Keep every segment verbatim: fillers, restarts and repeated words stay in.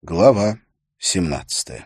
Глава семнадцатая.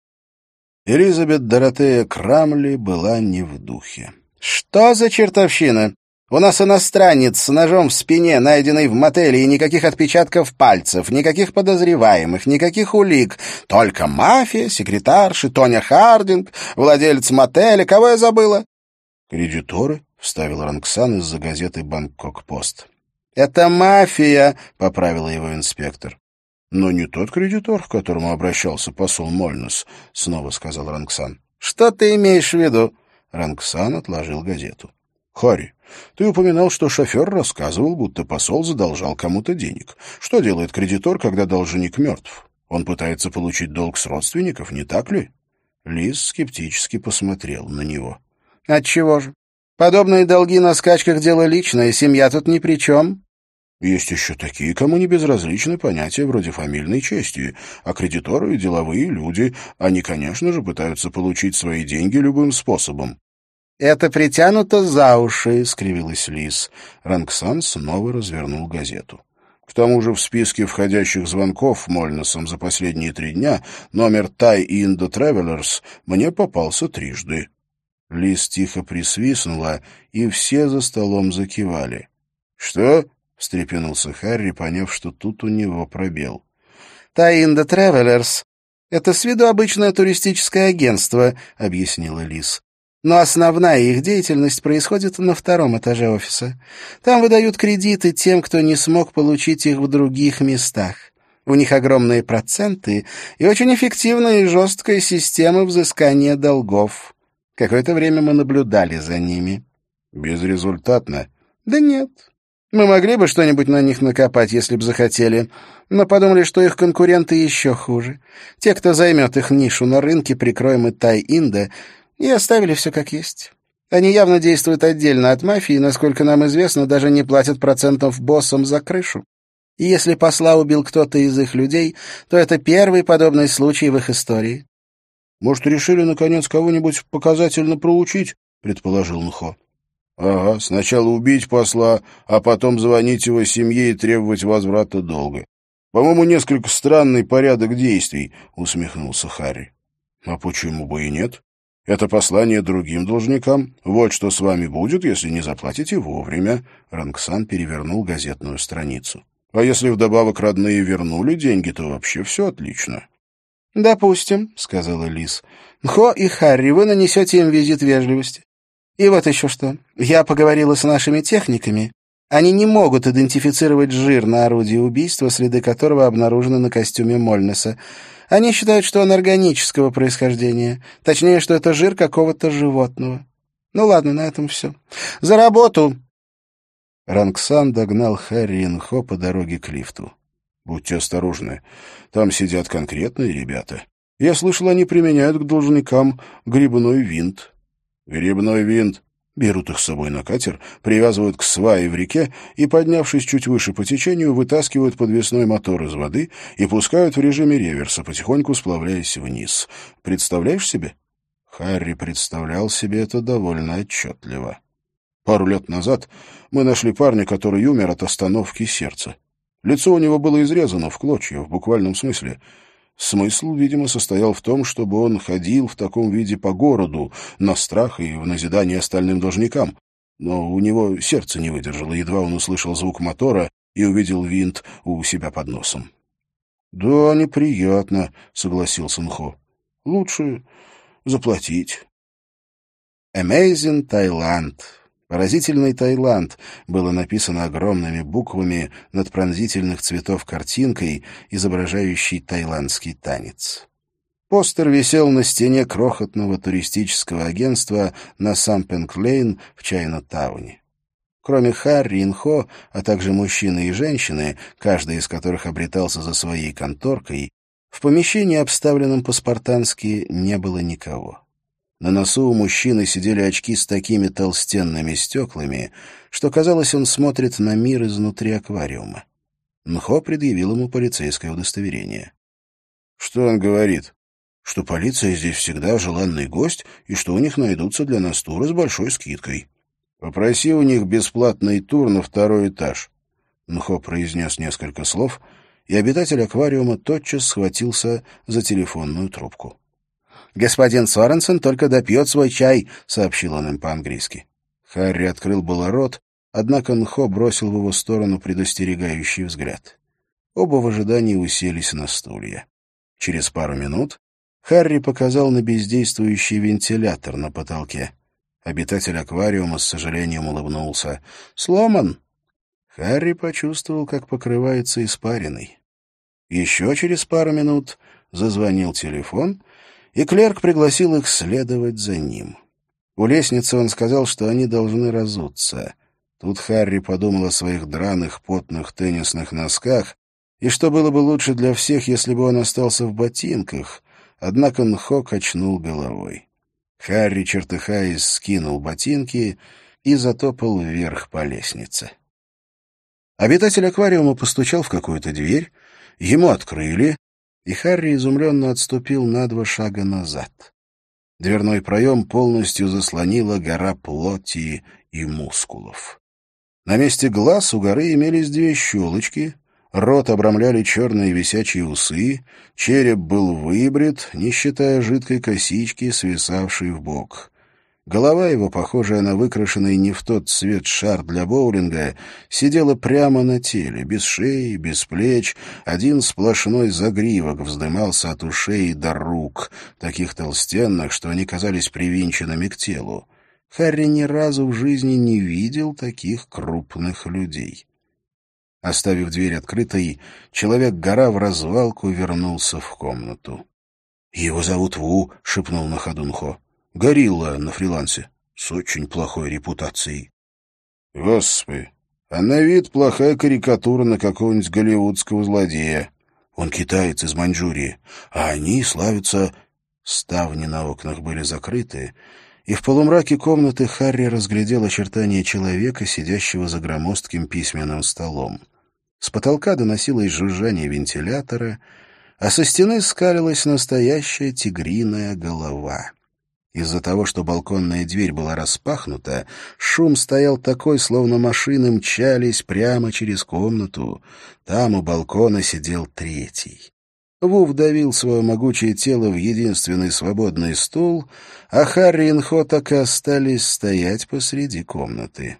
Элизабет Доротея Крамли была не в духе. «Что за чертовщина? У нас иностранец с ножом в спине, найденный в мотеле, и никаких отпечатков пальцев, никаких подозреваемых, никаких улик. Только мафия, секретарши, Тоня Хардинг, владелец мотеля. Кого я забыла?» «Кредиторы», — вставил Рангсан из-за газеты «Бангкок-Пост». «Это мафия», — поправила его инспектор. «Но не тот кредитор, к которому обращался посол Мольнес», — снова сказал Рангсан. «Что ты имеешь в виду?» Рангсан отложил газету. «Харри, ты упоминал, что шофер рассказывал, будто посол задолжал кому-то денег. Что делает кредитор, когда должник мертв? Он пытается получить долг с родственников, не так ли?» Лиз скептически посмотрел на него. «Отчего же? Подобные долги на скачках — дело личное, семья тут ни при чем». «Есть еще такие, кому не безразличны понятия вроде фамильной чести, а кредиторы и деловые люди, они, конечно же, пытаются получить свои деньги любым способом». «Это притянуто за уши», — скривилась Лиз. Рангсан снова развернул газету. «К тому же в списке входящих звонков Мольнесом за последние три дня номер Tie in the Travelers мне попался трижды». Лиз тихо присвистнула, и все за столом закивали. «Что?» — встрепенулся Харри, поняв, что тут у него пробел. «Tie in the Travelers — это с виду обычное туристическое агентство», — объяснила Лиз. «Но основная их деятельность происходит на втором этаже офиса. Там выдают кредиты тем, кто не смог получить их в других местах. У них огромные проценты и очень эффективная и жесткая система взыскания долгов. Какое-то время мы наблюдали за ними». «Безрезультатно?» «Да нет. Мы могли бы что-нибудь на них накопать, если бы захотели, но подумали, что их конкуренты еще хуже. Те, кто займет их нишу на рынке, прикроем и Тай-Инда, и оставили все как есть. Они явно действуют отдельно от мафии, насколько нам известно, даже не платят процентов боссам за крышу. И если посла убил кто-то из их людей, то это первый подобный случай в их истории». «Может, решили, наконец, кого-нибудь показательно проучить?» — предположил Нхо. «Ага, сначала убить посла, а потом звонить его семье и требовать возврата долга. По-моему, несколько странный порядок действий», — усмехнулся Харри. «А почему бы и нет? Это послание другим должникам. Вот что с вами будет, если не заплатите вовремя». Рангсан перевернул газетную страницу. «А если вдобавок родные вернули деньги, то вообще все отлично». «Допустим», — сказала Лиз. «Нхо и Харри, вы нанесете им визит вежливости. И вот еще что. Я поговорила с нашими техниками. Они не могут идентифицировать жир на орудии убийства, следы которого обнаружены на костюме Мольнеса. Они считают, что он органического происхождения. Точнее, что это жир какого-то животного. Ну ладно, на этом все. За работу!» Рангсан догнал Харри и Нхо по дороге к лифту. «Будьте осторожны. Там сидят конкретные ребята. Я слышал, они применяют к должникам грибной винт». «Грибной винт». Берут их с собой на катер, привязывают к свае в реке и, поднявшись чуть выше по течению, вытаскивают подвесной мотор из воды и пускают в режиме реверса, потихоньку сплавляясь вниз. Представляешь себе? Харри представлял себе это довольно отчетливо. Пару лет назад мы нашли парня, который умер от остановки сердца. Лицо у него было изрезано в клочья, в буквальном смысле. Смысл, видимо, состоял в том, чтобы он ходил в таком виде по городу, на страх и в назидание остальным должникам. Но у него сердце не выдержало, едва он услышал звук мотора и увидел винт у себя под носом. «Да, неприятно», — согласился Нхо. «Лучше заплатить». «Amazing Thailand». «Поразительный Таиланд» было написано огромными буквами над пронзительных цветов картинкой, изображающей таиландский танец. Постер висел на стене крохотного туристического агентства на Сампинг-Лейн в Чайна-тауне. Кроме Харри и Нхо, а также мужчины и женщины, каждый из которых обретался за своей конторкой, в помещении, обставленном по-спартански, не было никого. На носу у мужчины сидели очки с такими толстенными стеклами, что, казалось, он смотрит на мир изнутри аквариума. Нхо предъявил ему полицейское удостоверение. «Что он говорит?» «Что полиция здесь всегда желанный гость, и что у них найдутся для нас туры с большой скидкой. Попроси у них бесплатный тур на второй этаж». Нхо произнес несколько слов и обитатель аквариума тотчас схватился за телефонную трубку. «Господин Соренсон только допьет свой чай», — сообщил он им по-английски. Харри открыл было рот, однако Нхо бросил в его сторону предостерегающий взгляд. Оба в ожидании уселись на стулья. Через пару минут Харри показал на бездействующий вентилятор на потолке. Обитатель аквариума с сожалением улыбнулся. «Сломан!» Харри почувствовал, как покрывается испариной. Еще через пару минут зазвонил телефон, и клерк пригласил их следовать за ним. У лестницы он сказал, что они должны разуться. Тут Харри подумал о своих драных потных теннисных носках, и что было бы лучше для всех, если бы он остался в ботинках, однако Нхо качнул головой. Харри, чертыхаясь, скинул ботинки и затопал вверх по лестнице. Обитатель аквариума постучал в какую-то дверь, ему открыли, и Харри изумленно отступил на два шага назад. Дверной проем полностью заслонила гора плоти и мускулов. На месте глаз у горы имелись две щелочки, рот обрамляли черные висячие усы, череп был выбрит, не считая жидкой косички, свисавшей в бок. Голова его, похожая на выкрашенный не в тот цвет шар для боулинга, сидела прямо на теле, без шеи, без плеч, один сплошной загривок вздымался от ушей до рук, таких толстенных, что они казались привинченными к телу. Харри ни разу в жизни не видел таких крупных людей. Оставив дверь открытой, человек-гора в развалку вернулся в комнату. — Его зовут Ву, — шепнул на ходу Нхо. — Горилла на фрилансе, с очень плохой репутацией. — Господи, а на вид плохая карикатура на какого-нибудь голливудского злодея. Он китаец из Маньчжурии, а они славятся... Ставни на окнах были закрыты, и в полумраке комнаты Харри разглядел очертания человека, сидящего за громоздким письменным столом. С потолка доносилось жужжание вентилятора, а со стены скалилась настоящая тигриная голова. Из-за того, что балконная дверь была распахнута, шум стоял такой, словно машины мчались прямо через комнату. Там у балкона сидел третий. Ву вдавил свое могучее тело в единственный свободный стул, а Харри и Нхо так и остались стоять посреди комнаты.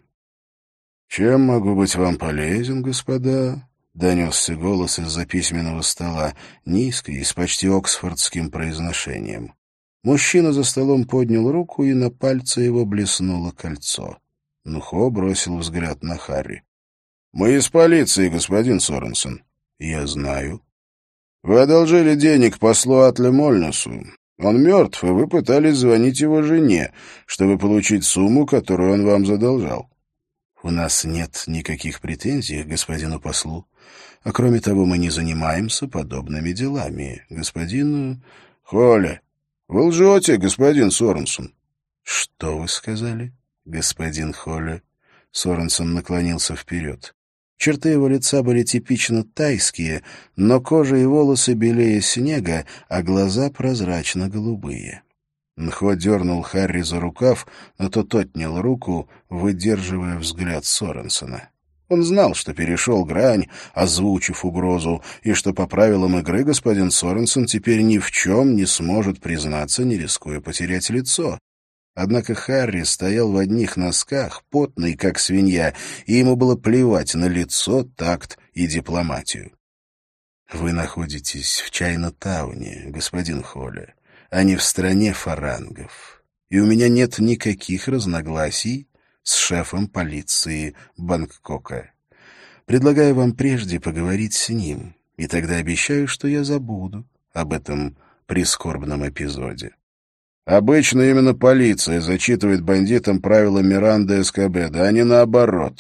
«Чем могу быть вам полезен, господа?» — донесся голос из-за письменного стола, низкий, с почти оксфордским произношением. Мужчина за столом поднял руку, и на пальце его блеснуло кольцо. Нхо бросил взгляд на Харри. «Мы из полиции, господин Соренсон». «Я знаю». «Вы одолжили денег послу Атле Мольнусу. Он мертв, и вы пытались звонить его жене, чтобы получить сумму, которую он вам задолжал». «У нас нет никаких претензий к господину послу. А кроме того, мы не занимаемся подобными делами. Господин...» «Холли, вы лжете, господин Соренсон». «Что вы сказали, господин Холли?» Соренсон наклонился вперед. Черты его лица были типично тайские, но кожа и волосы белее снега, а глаза прозрачно-голубые. Нхо дернул Харри за рукав, но тот отнял руку, выдерживая взгляд Соренсона. Он знал, что перешел грань, озвучив угрозу, и что по правилам игры господин Соренсон теперь ни в чем не сможет признаться, не рискуя потерять лицо. Однако Харри стоял в одних носках, потный, как свинья, и ему было плевать на лицо, такт и дипломатию. «Вы находитесь в Чайна-тауне, господин Холли, а не в стране фарангов, и у меня нет никаких разногласий с шефом полиции Бангкока. Предлагаю вам прежде поговорить с ним, и тогда обещаю, что я забуду об этом прискорбном эпизоде». «Обычно именно полиция зачитывает бандитам правила Миранды Эскобеда, а не наоборот».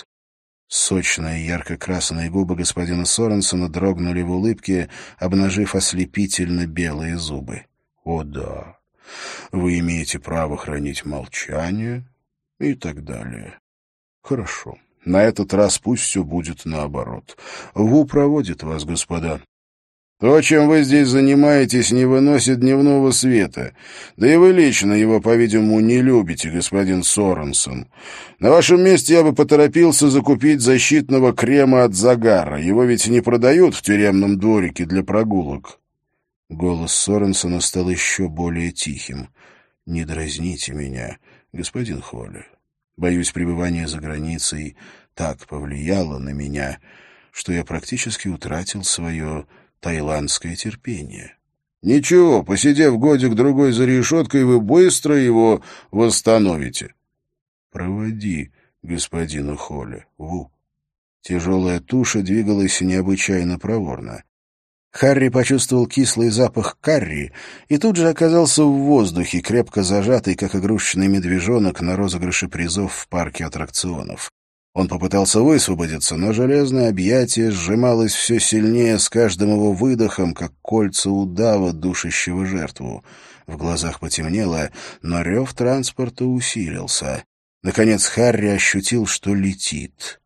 Сочные ярко-красные губы господина Соренсона дрогнули в улыбке, обнажив ослепительно белые зубы. «О да, вы имеете право хранить молчание» и так далее. «Хорошо, на этот раз пусть все будет наоборот. Ву проводит вас, господа». То, чем вы здесь занимаетесь, не выносит дневного света. Да и вы лично его, по-видимому, не любите, господин Соренсон. На вашем месте я бы поторопился закупить защитного крема от загара. Его ведь не продают в тюремном дворике для прогулок». Голос Соренсона стал еще более тихим. «Не дразните меня, господин Холли. Боюсь, пребывание за границей так повлияло на меня, что я практически утратил свое таиландское терпение». «Ничего, посидев годик-другой за решеткой, вы быстро его восстановите». «Проводи господина Холли, Ву». Тяжелая туша двигалась необычайно проворно. Харри почувствовал кислый запах карри и тут же оказался в воздухе, крепко зажатый, как игрушечный медвежонок на розыгрыше призов в парке аттракционов. Он попытался высвободиться, но железное объятие сжималось все сильнее с каждым его выдохом, как кольца удава, душащего жертву. В глазах потемнело, но рев транспорта усилился. Наконец Харри ощутил, что летит.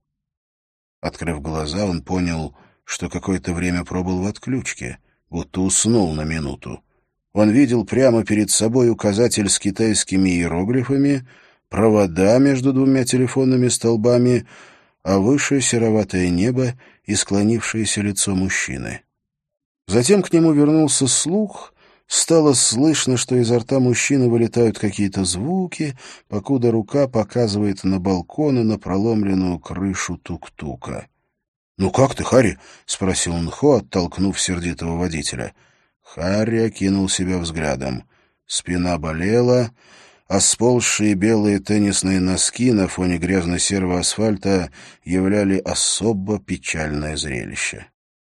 Открыв глаза, он понял, что какое-то время пробыл в отключке, будто уснул на минуту. Он видел прямо перед собой указатель с китайскими иероглифами, провода между двумя телефонными столбами, а выше сероватое небо и склонившееся лицо мужчины. Затем к нему вернулся слух, стало слышно, что изо рта мужчины вылетают какие-то звуки, покуда рука показывает на балкон и на проломленную крышу тук-тука. «Ну как ты, Харри?» — спросил Нхо, оттолкнув сердитого водителя. Харри окинул себя взглядом. Спина болела, а сползшие белые теннисные носки на фоне грязно-серого асфальта являли особо печальное зрелище.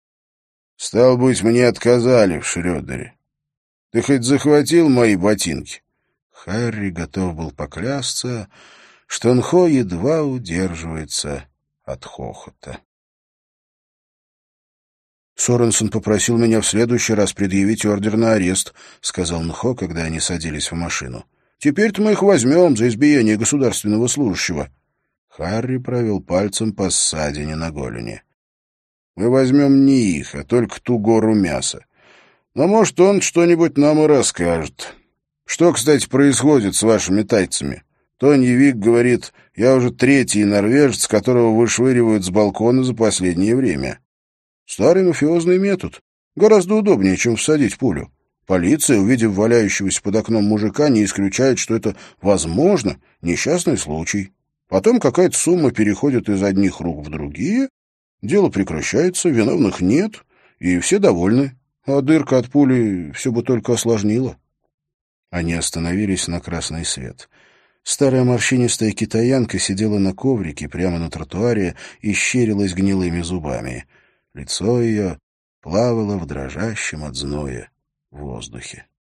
«Стало быть, мне отказали в Шрёдере. Ты хоть захватил мои ботинки?» Харри готов был поклясться, что Нхо едва удерживается от хохота. «Соренсон попросил меня в следующий раз предъявить ордер на арест», — сказал Нхо, когда они садились в машину. «Теперь-то мы их возьмем за избиение государственного служащего». Харри провел пальцем по ссадине на голени. «Мы возьмем не их, а только ту гору мяса. Но, может, он что-нибудь нам и расскажет. Что, кстати, происходит с вашими тайцами? Тони Вик говорит, я уже третий норвежец, которого вышвыривают с балкона за последнее время». Старый мафиозный метод. Гораздо удобнее, чем всадить пулю. Полиция, увидев валяющегося под окном мужика, не исключает, что это, возможно, несчастный случай. Потом какая-то сумма переходит из одних рук в другие, дело прекращается, виновных нет, и все довольны. А дырка от пули все бы только осложнила. Они остановились на красный свет. Старая морщинистая китаянка сидела на коврике прямо на тротуаре и щерилась гнилыми зубами. Лицо ее плавало в дрожащем от зноя воздухе.